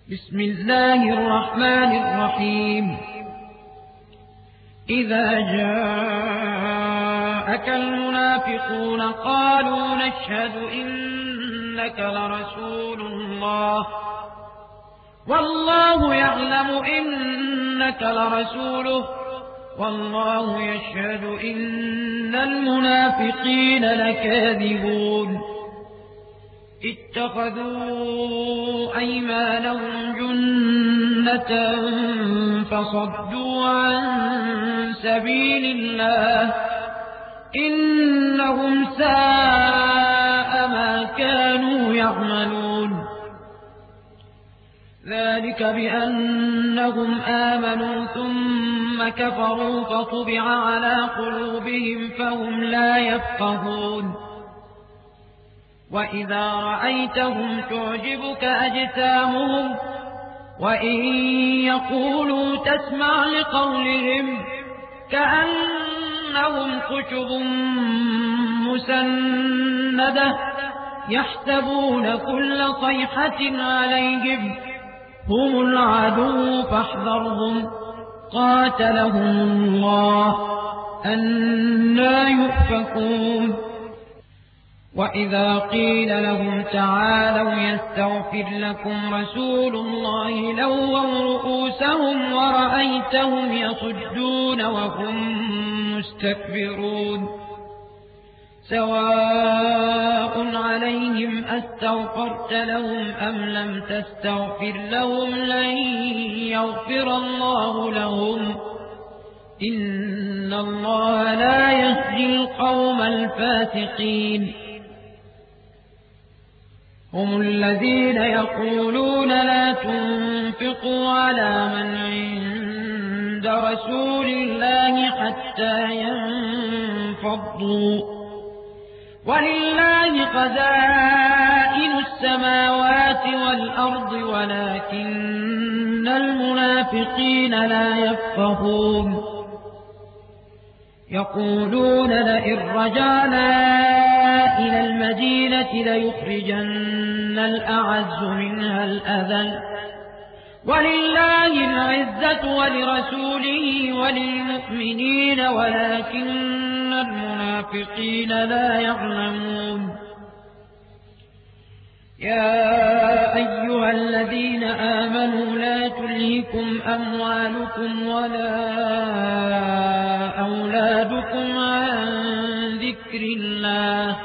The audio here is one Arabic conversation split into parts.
بسم الله الرحمن الرحيم. إذا جاءك المنافقون قالوا نشهد إنك لرسول الله والله يعلم إنك لرسوله والله يشهد إن المنافقين لكاذبون. اتخذوا أيمانهم جنة فصدوا عن سبيل الله إنهم ساء ما كانوا يعملون. ذلك بأنهم آمنوا ثم كفروا فطبع على قلوبهم فهم لا يفقهون. وإذا رأيتهم تعجبك أجسامهم وإن يقولوا تسمع لقولهم كأنهم خشب مسندة يحسبون كل صيحة عليهم هم العدو فاحذرهم قاتلهم الله أنى يؤفكون. وإذا قيل لهم تعالوا يستغفر لكم رسول الله لووا رؤوسهم ورأيتهم يصدون وهم مستكبرون. سواء عليهم أستغفرت لهم أم لم تستغفر لهم لن يغفر الله لهم إن الله لا يهدي القوم الفاسقين. هم الذين يقولون لا تنفقوا على من عند رسول الله حتى ينفضوا ولله خزائن السماوات والأرض ولكن المنافقين لا يفقهون. يقولون لئن رجعنا إلى المدينة ليخرجن الأعز منها الأذل ولله العزة ولرسوله وللمؤمنين ولكن المنافقين لا يعلمون. يا أيها الذين آمنوا لا تلهكم أموالكم ولا أولادكم عن ذكر الله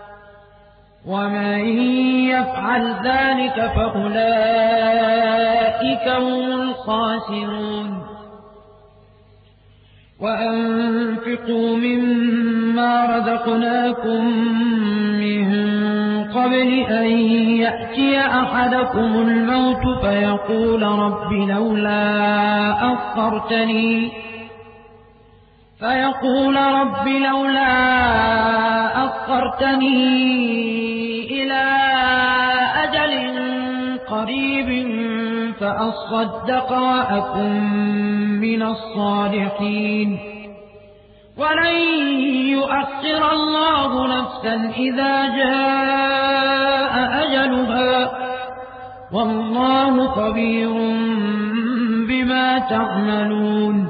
ومن يفعل ذلك فأولئك هم الخاسرون. وأنفقوا مما رزقناكم من قبل أن يأتي أحدكم الموت فيقول رب لولا أخرتني إلى أجل قريب فأصدق وأكن من الصالحين ولن يؤخر الله نفسا إذا جاء أجلها والله خبير بما تعملون.